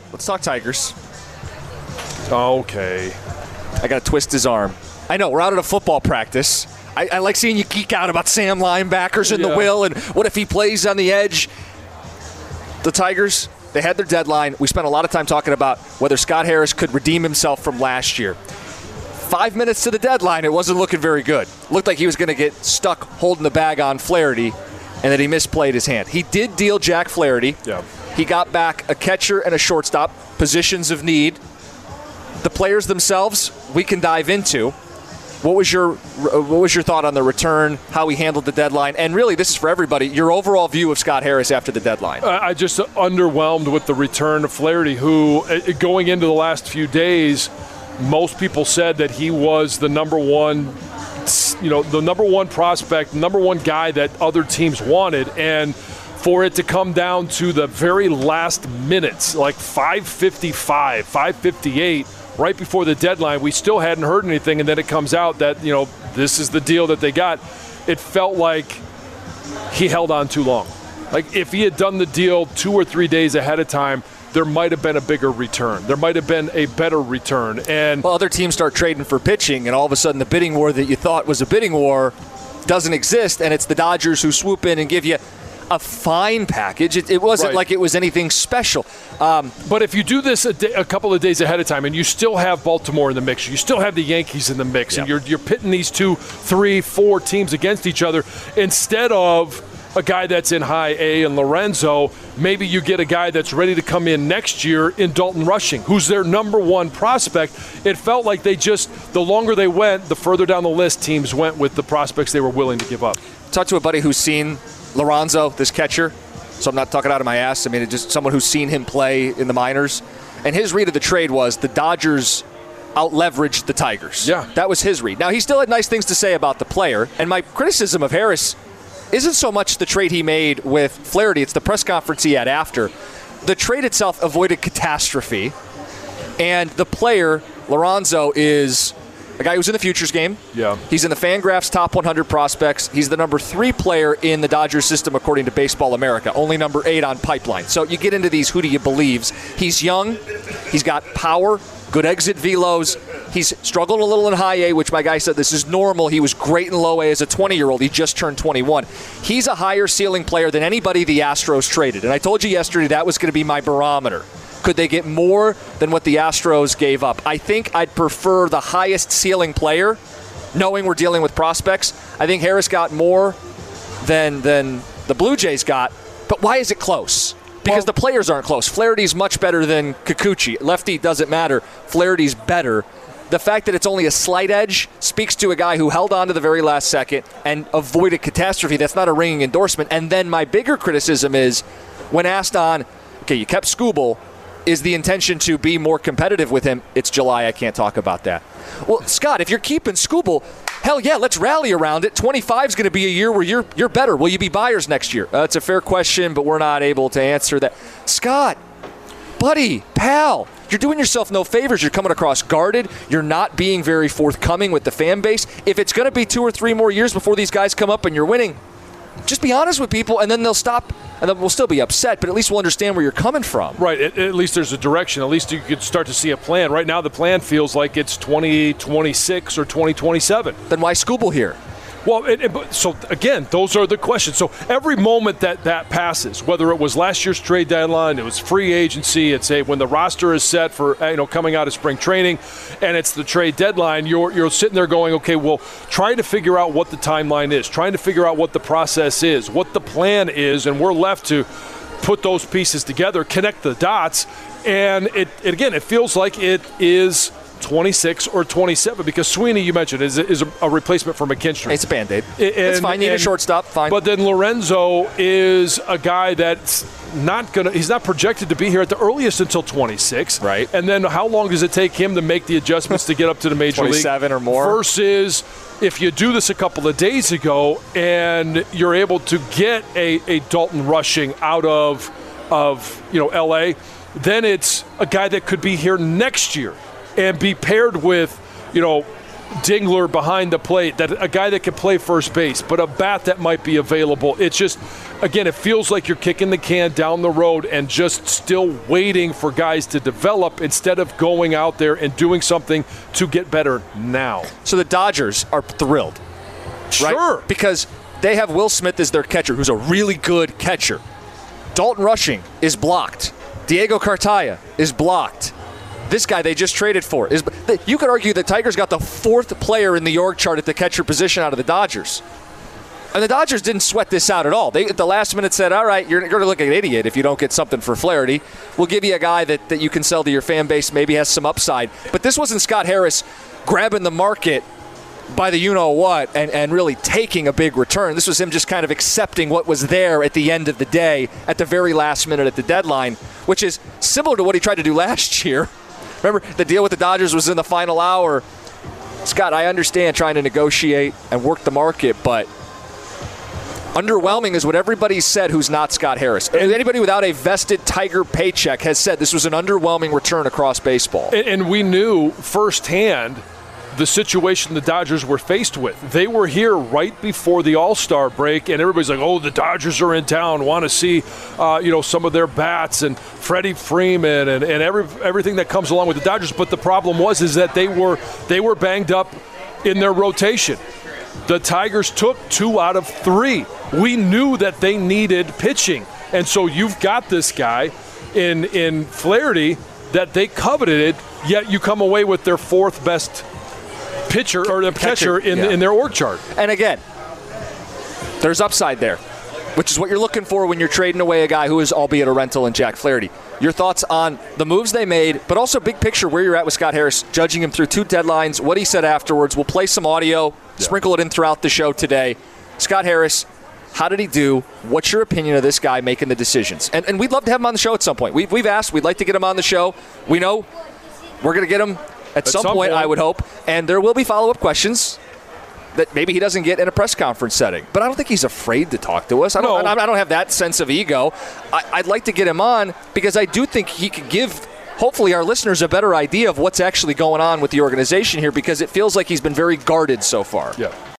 Let's talk Tigers. Okay. I got to twist his arm. I know, we're out at a football practice. I like seeing you geek out about Sam linebackers in the will and what if he plays on the edge. The Tigers, they had their deadline. We spent a lot of time talking about whether Scott Harris could redeem himself from last year. 5 minutes to the deadline, it wasn't looking very good. Looked like he was going to get stuck holding the bag on Flaherty and that he misplayed his hand. He did deal Jack Flaherty. Yeah. He got back a catcher and a shortstop, positions of need. The players themselves, we can dive into. What was your thought on the return, how he handled the deadline, and really, this is for everybody, your overall view of Scott Harris after the deadline? I just underwhelmed with the return of Flaherty, who, going into the last few days, most people said that he was the number one prospect, number one guy that other teams wanted, and for it to come down to the very last minutes, like 5:55, 5:58, right before the deadline, we still hadn't heard anything, and then it comes out that, this is the deal that they got. It felt like he held on too long. Like, if he had done the deal 2 or 3 days ahead of time, there might have been a bigger return. There might have been a better return. And other teams start trading for pitching, and all of a sudden the bidding war that you thought was a bidding war doesn't exist, and it's the Dodgers who swoop in and give you a fine package. It wasn't like it was anything special. But if you do this a couple of days ahead of time and you still have Baltimore in the mix, you still have the Yankees in the mix, and you're pitting these 2, 3, 4 teams against each other, instead of a guy that's in high A and Lorenzo, maybe you get a guy that's ready to come in next year in Dalton Rushing, who's their number one prospect. It felt like the longer they went, the further down the list teams went with the prospects they were willing to give up. Talked to a buddy who's seen Lorenzo, this catcher, so I'm not talking out of my ass. I mean, it's just someone who's seen him play in the minors. And his read of the trade was the Dodgers out-leveraged the Tigers. Yeah. That was his read. Now, he still had nice things to say about the player. And my criticism of Harris isn't so much the trade he made with Flaherty. It's the press conference he had after. The trade itself avoided catastrophe. And the player, Lorenzo, is a guy who's in the futures game. Yeah. He's in the Fangraphs top 100 prospects. He's the number 3 player in the Dodgers system according to Baseball America, only number 8 on Pipeline. So you get into these who do you believes. He's young. He's got power, good exit velos. He's struggled a little in high A, which my guy said this is normal. He was great in low A as a 20-year-old. He just turned 21. He's a higher ceiling player than anybody the Astros traded. And I told you yesterday that was going to be my barometer. Could they get more than what the Astros gave up? I think I'd prefer the highest ceiling player, knowing we're dealing with prospects. I think Harris got more than the Blue Jays got. But why is it close? Because the players aren't close. Flaherty's much better than Kikuchi. Lefty doesn't matter. Flaherty's better. The fact that it's only a slight edge speaks to a guy who held on to the very last second and avoided catastrophe. That's not a ringing endorsement. And then my bigger criticism is when asked on, okay, you kept Skubal, is the intention to be more competitive with him? It's July. I can't talk about that. Well, Scott, if you're keeping Skubal, hell yeah, let's rally around it. 25 is going to be a year where you're better. Will you be buyers next year? That's a fair question, but we're not able to answer that. Scott, buddy, pal, you're doing yourself no favors. You're coming across guarded. You're not being very forthcoming with the fan base. If it's going to be 2 or 3 more years before these guys come up and you're winning, just be honest with people, and then they'll stop, and then we'll still be upset, but at least we'll understand where you're coming from. Right. At least there's a direction. At least you could start to see a plan. Right now the plan feels like it's 2026 or 2027. Then why Skubal here? Well, so again, those are the questions. So every moment that passes, whether it was last year's trade deadline, it was free agency, it's when the roster is set for coming out of spring training, and it's the trade deadline, you're sitting there going, okay, well, trying to figure out what the timeline is, trying to figure out what the process is, what the plan is, and we're left to put those pieces together, connect the dots, and it feels like it is 26 or 27, because Sweeney, you mentioned, is a replacement for McKinstry. It's a Band-Aid. It's fine. You need a shortstop. Fine. But then Lorenzo is a guy that's he's not projected to be here at the earliest until 26. Right. And then how long does it take him to make the adjustments to get up to the major 27 league? or more. Versus if you do this a couple of days ago and you're able to get a Dalton Rushing out of L.A., then it's a guy that could be here next year and be paired with, dingler behind the plate, that a guy that can play first base, but a bat that might be available. It's just, again, it feels like you're kicking the can down the road and just still waiting for guys to develop instead of going out there and doing something to get better now. So the Dodgers are thrilled. Right? Sure. Because they have Will Smith as their catcher, who's a really good catcher. Dalton Rushing is blocked. Diego Cartaya is blocked. This guy they just traded for is. You could argue the Tigers got the 4th player in the org chart at the catcher position out of the Dodgers. And the Dodgers didn't sweat this out at all. They, at the last minute, said, all right, you're going to look like an idiot if you don't get something for Flaherty. We'll give you a guy that you can sell to your fan base, maybe has some upside. But this wasn't Scott Harris grabbing the market by the you-know-what and really taking a big return. This was him just kind of accepting what was there at the end of the day, at the very last minute at the deadline, which is similar to what he tried to do last year. Remember, the deal with the Dodgers was in the final hour. Scott, I understand trying to negotiate and work the market, but underwhelming is what everybody said who's not Scott Harris. Anybody without a vested Tiger paycheck has said this was an underwhelming return across baseball. And we knew firsthand the situation the Dodgers were faced with. They were here right before the All-Star break, and everybody's like, oh, the Dodgers are in town, want to see some of their bats and Freddie Freeman and everything that comes along with the Dodgers. But the problem is that they were banged up in their rotation. The Tigers took 2 out of 3. We knew that they needed pitching. And so you've got this guy in Flaherty that they coveted, yet you come away with their 4th best pitcher or the catcher in their org chart. And again, there's upside there, which is what you're looking for when you're trading away a guy who is albeit a rental in Jack Flaherty. Your thoughts on the moves they made, but also big picture where you're at with Scott Harris, judging him through 2 deadlines, what he said afterwards. We'll play some audio, sprinkle it in throughout the show today. Scott Harris, how did he do? What's your opinion of this guy making the decisions? And we'd love to have him on the show at some point. We've asked. We'd like to get him on the show. We know we're going to get him at some point, I would hope. And there will be follow-up questions that maybe he doesn't get in a press conference setting. But I don't think he's afraid to talk to us. I don't have that sense of ego. I'd like to get him on because I do think he could give, hopefully, our listeners a better idea of what's actually going on with the organization here, because it feels like he's been very guarded so far. Yeah.